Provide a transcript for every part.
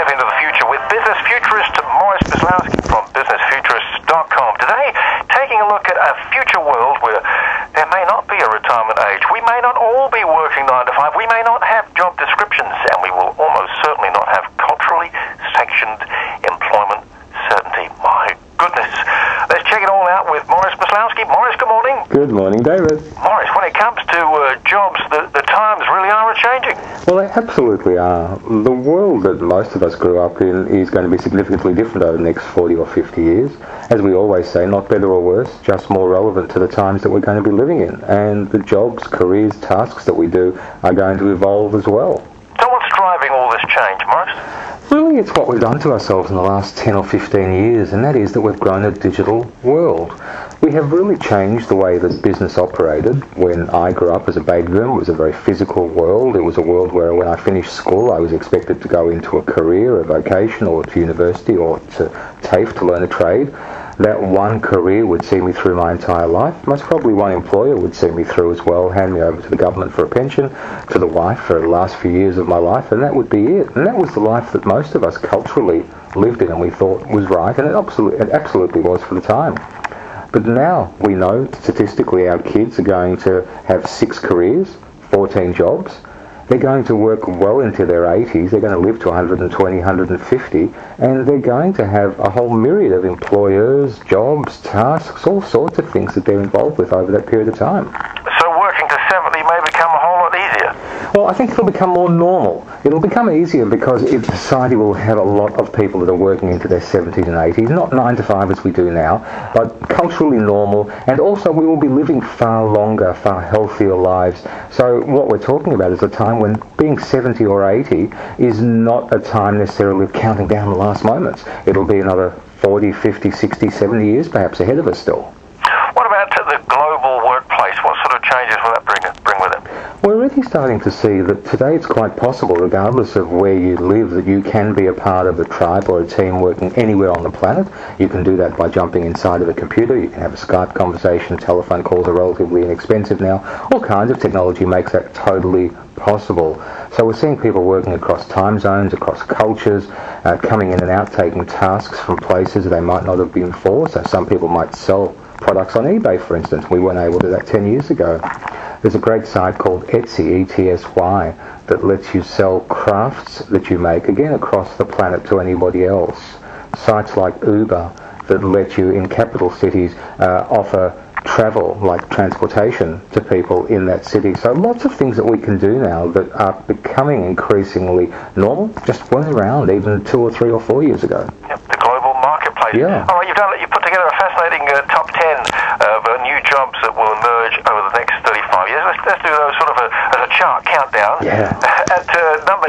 step into the future with business futurist Morris Bislowski from businessfuturist.com. Today, taking a look at a future world where there may not be a retirement age. We may not all be working 9 to 5. We may not have job descriptions, and we will almost certainly not have culturally sanctioned employment certainty. My goodness. Let's check it all out with Morris Bislowski. Morris, good morning. Good morning, David. Morris, when it comes to jobs, the times really are changing. Well, they absolutely are. The world that most of us grew up in is going to be significantly different over the next 40 or 50 years. As we always say, not better or worse, just more relevant to the times that we're going to be living in. And the jobs, careers, tasks that we do are going to evolve as well. So what's driving all this change, Morris? Really, it's what we've done to ourselves in the last 10 or 15 years, and that is that we've grown a digital world. We have really changed the way that business operated. When I grew up as a baby boomer, it was a very physical world. It was a world where when I finished school, I was expected to go into a career, a vocation, or to university, or to TAFE to learn a trade. That one career would see me through my entire life. Most probably one employer would see me through as well, hand me over to the government for a pension, to the wife for the last few years of my life, and that would be it. And that was the life that most of us culturally lived in and we thought was right, and it absolutely was for the time. But now we know statistically our kids are going to have 6 careers, 14 jobs. They're going to work well into their 80s, they're going to live to 120, 150, and they're going to have a whole myriad of employers, jobs, tasks, all sorts of things that they're involved with over that period of time. So working to 70 may become a whole lot easier. Well, I think it'll become more normal. It'll become easier because society will have a lot of people that are working into their 70s and 80s, not 9 to 5 as we do now, but culturally normal, and also we will be living far longer, far healthier lives. So what we're talking about is a time when being 70 or 80 is not a time necessarily of counting down the last moments. It'll be another 40, 50, 60, 70 years perhaps ahead of us still. What about the global workplace? What sort of changes will that bring with it? We're already starting to see that today it's quite possible, regardless of where you live, that you can be a part of a tribe or a team working anywhere on the planet. You can do that by jumping inside of a computer. You can have a Skype conversation. Telephone calls are relatively inexpensive now. All kinds of technology makes that totally possible. So we're seeing people working across time zones, across cultures, coming in and out, taking tasks from places that they might not have been for. So some people might sell products on eBay, for instance. We weren't able to do that 10 years ago. There's a great site called Etsy, ETSY, that lets you sell crafts that you make, again, across the planet to anybody else. Sites like Uber that let you, in capital cities, offer travel, like transportation, to people in that city. So lots of things that we can do now that are becoming increasingly normal, just weren't around even 2 or 3 or 4 years ago. Yep, the global marketplace. Yeah. All right, you've put together a fascinating top 10 of new jobs that will emerge over the next 35 years. Let's do those sort of as a chart countdown. Yeah. At number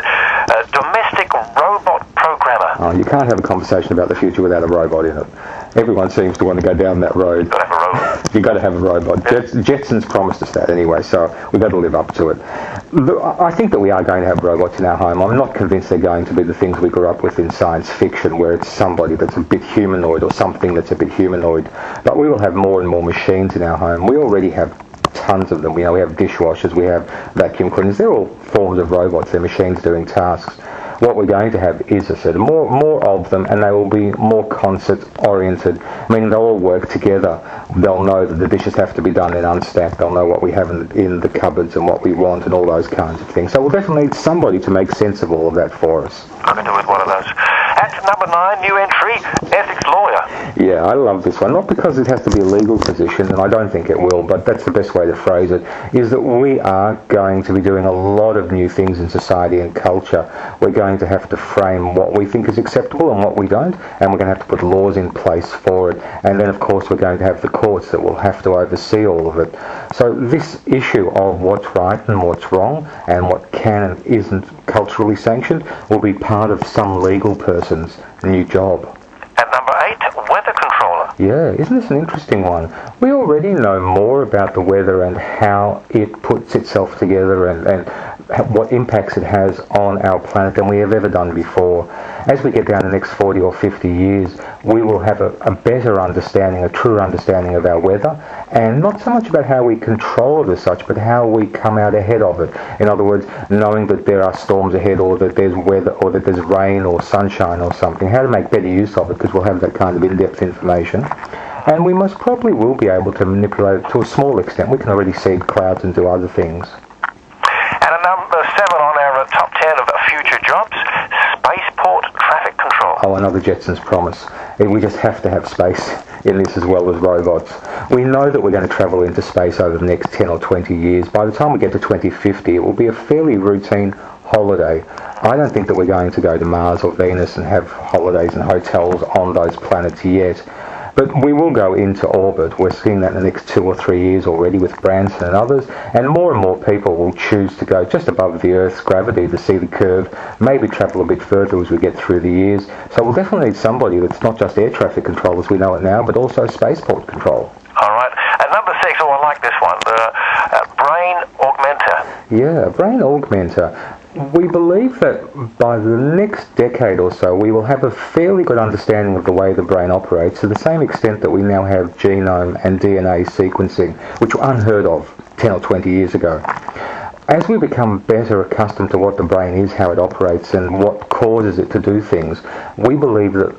10, domestic robot programmer. Oh, you can't have a conversation about the future without a robot in it. Everyone seems to want to go down that road. Got to have a robot. You've got to have a robot. Jetsons promised us that anyway, so we've got to live up to it. Look, I think that we are going to have robots in our home. I'm not convinced they're going to be the things we grew up with in science fiction, where it's somebody that's a bit humanoid or something that's a bit humanoid. But we will have more and more machines in our home. We already have tons of them. We have dishwashers, we have vacuum cleaners. They're all forms of robots. They're machines doing tasks. What we're going to have is, as I said, more of them, and they will be more concept-oriented, meaning they'll all work together. They'll know that the dishes have to be done and unstacked. They'll know what we have in the cupboards and what we want and all those kinds of things. So we'll definitely need somebody to make sense of all of that for us. I can do with one of those. At number 9, new entry, ethics lawyer. Yeah, I love this one. Not because it has to be a legal position, and I don't think it will, but that's the best way to phrase it, is that we are going to be doing a lot of new things in society and culture. We're going to have to frame what we think is acceptable and what we don't, and we're going to have to put laws in place for it. And then, of course, we're going to have the courts that will have to oversee all of it. So this issue of what's right and what's wrong and what can and isn't culturally sanctioned will be part of some legal person's new job. At number 8, weather controller. Yeah, isn't this an interesting one? We already know more about the weather and how it puts itself together and what impacts it has on our planet than we have ever done before. As we get down the next 40 or 50 years, we will have a better understanding, a truer understanding of our weather, and not so much about how we control it as such, but how we come out ahead of it. In other words, knowing that there are storms ahead, or that there's weather, or that there's rain or sunshine or something, how to make better use of it, because we'll have that kind of in-depth information. And we most probably will be able to manipulate it to a small extent. We can already seed clouds and do other things. And at number 7 on our top 10 of future jobs, spaceport traffic control. Oh, another Jetsons promise. We just have to have space in this as well as robots. We know that we're going to travel into space over the next 10 or 20 years. By the time we get to 2050, it will be a fairly routine holiday. I don't think that we're going to go to Mars or Venus and have holidays and hotels on those planets yet. But we will go into orbit. We're seeing that in the next 2 or 3 years already with Branson and others, and more people will choose to go just above the Earth's gravity to see the curve, maybe travel a bit further as we get through the years. So we'll definitely need somebody that's not just air traffic control as we know it now, but also spaceport control. All right. At number 6, I like this one, the brain augmenter. Yeah, brain augmenter. We believe that by the next decade or so, we will have a fairly good understanding of the way the brain operates, to the same extent that we now have genome and DNA sequencing, which were unheard of 10 or 20 years ago. As we become better accustomed to what the brain is, how it operates, and what causes it to do things, we believe that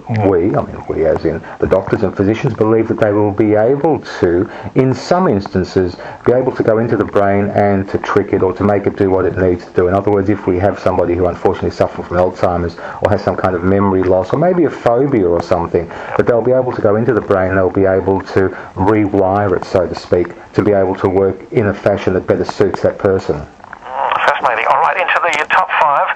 we as in the doctors and physicians, believe that they will be able to, in some instances, be able to go into the brain and to trick it or to make it do what it needs to do. In other words, if we have somebody who unfortunately suffers from Alzheimer's or has some kind of memory loss or maybe a phobia or something, that they'll be able to go into the brain and they'll be able to rewire it, so to speak, to be able to work in a fashion that better suits that person. Fascinating. All right, into the top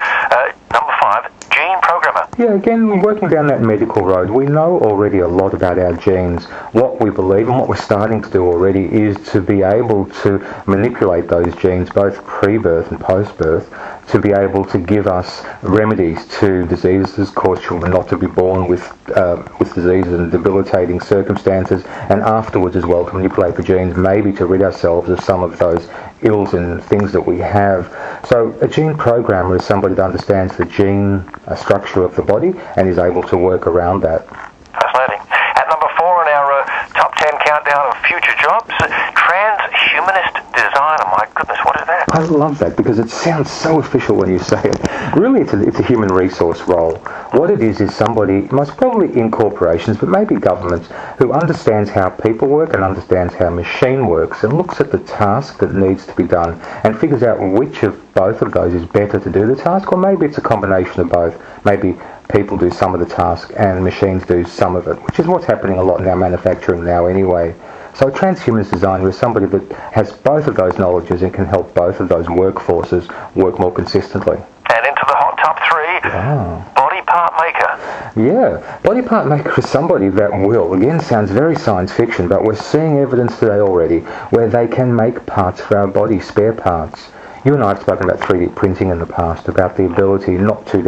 5. Number 5, gene programmer. Yeah, again, working down that medical road, we know already a lot about our genes. What we believe and what we're starting to do already is to be able to manipulate those genes, both pre-birth and post-birth, to be able to give us remedies to diseases, cause children not to be born with diseases and debilitating circumstances, and afterwards as well to manipulate the genes, maybe to rid ourselves of some of those ills and things that we have. So a gene programmer is somebody that understands the gene structure of the body and is able to work around that. Fascinating. At number 4 in our top 10 countdown of future jobs, transhumanist designer. My goodness, what is that? I love that because it sounds so official when you say it. Really, it's a human resource role. What it is somebody, most probably in corporations, but maybe governments, who understands how people work and understands how machine works and looks at the task that needs to be done and figures out which of both of those is better to do the task, or maybe it's a combination of both. Maybe people do some of the task and machines do some of it, which is what's happening a lot in our manufacturing now anyway. So a transhumanist designer is somebody that has both of those knowledges and can help both of those workforces work more consistently. And into the hot top 3, body part maker. Yeah, body part maker is somebody that will, again, sounds very science fiction, but we're seeing evidence today already where they can make parts for our body, spare parts. You and I have spoken about 3D printing in the past, about the ability not too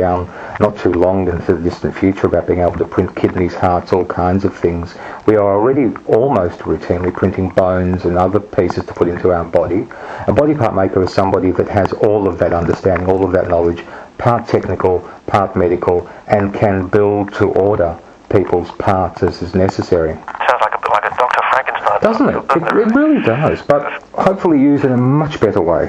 long into the distant future, about being able to print kidneys, hearts, all kinds of things. We are already almost routinely printing bones and other pieces to put into our body. A body part maker is somebody that has all of that understanding, all of that knowledge, part technical, part medical, and can build to order people's parts as is necessary. Sounds like a Dr. Frankenstein. Doesn't it? It really does, but hopefully used in a much better way.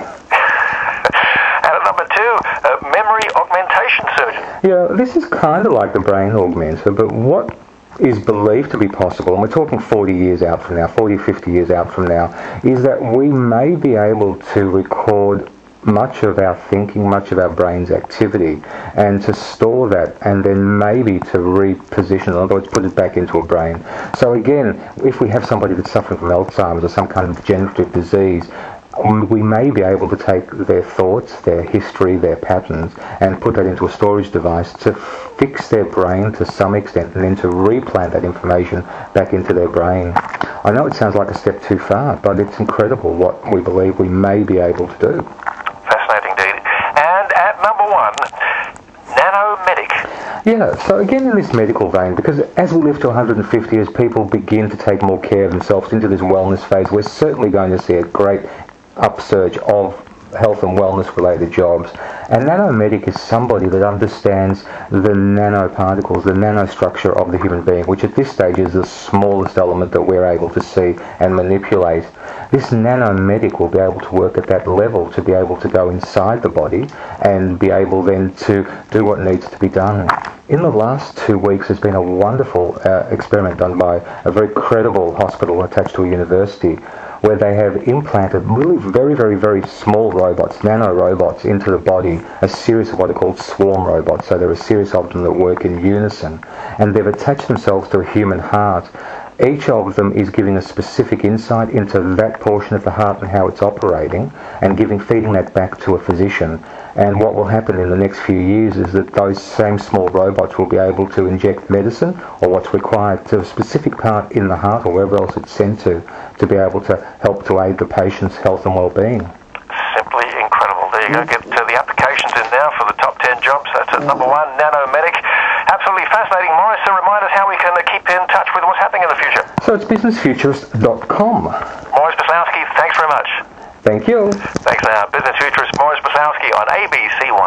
Memory augmentation surgeon. Yeah, this is kind of like the brain augmenter, but what is believed to be possible, and we're talking 40 years out from now, 40, 50 years out from now, is that we may be able to record much of our thinking, much of our brain's activity, and to store that, and then maybe to reposition it, in other words, put it back into a brain. So again, if we have somebody that's suffering from Alzheimer's or some kind of degenerative disease, we may be able to take their thoughts, their history, their patterns, and put that into a storage device to fix their brain to some extent, and then to replant that information back into their brain. I know it sounds like a step too far, but it's incredible what we believe we may be able to do. Fascinating indeed. And at number 1, nanomedic. Yeah, so again in this medical vein, because as we live to 150, as people begin to take more care of themselves into this wellness phase, we're certainly going to see a great upsurge of health and wellness related jobs. And nanomedic is somebody that understands the nanoparticles, the nanostructure of the human being, which at this stage is the smallest element that we're able to see and manipulate. This nanomedic will be able to work at that level to be able to go inside the body and be able then to do what needs to be done. In the last 2 weeks, there's been a wonderful experiment done by a very credible hospital attached to a university, where they have implanted really very, very, very small robots, nano robots, into the body, a series of what are called swarm robots. So there are a series of them that work in unison, and they've attached themselves to a human heart. Each of them is giving a specific insight into that portion of the heart and how it's operating, and feeding that back to a physician. And what will happen in the next few years is that those same small robots will be able to inject medicine, or what's required, to a specific part in the heart or wherever else it's sent to be able to help to aid the patient's health and well-being. Simply incredible. There you go. Get the applications in now for the top 10 jobs. That's at number 1, nanomedic. Absolutely fascinating. Morris, so remind us how we can keep in touch with what's happening in the future. So it's businessfuturist.com. Morris Boslawski, thanks very much. Thank you. Thanks now. Business Futurist Morris Boslawski on ABC1.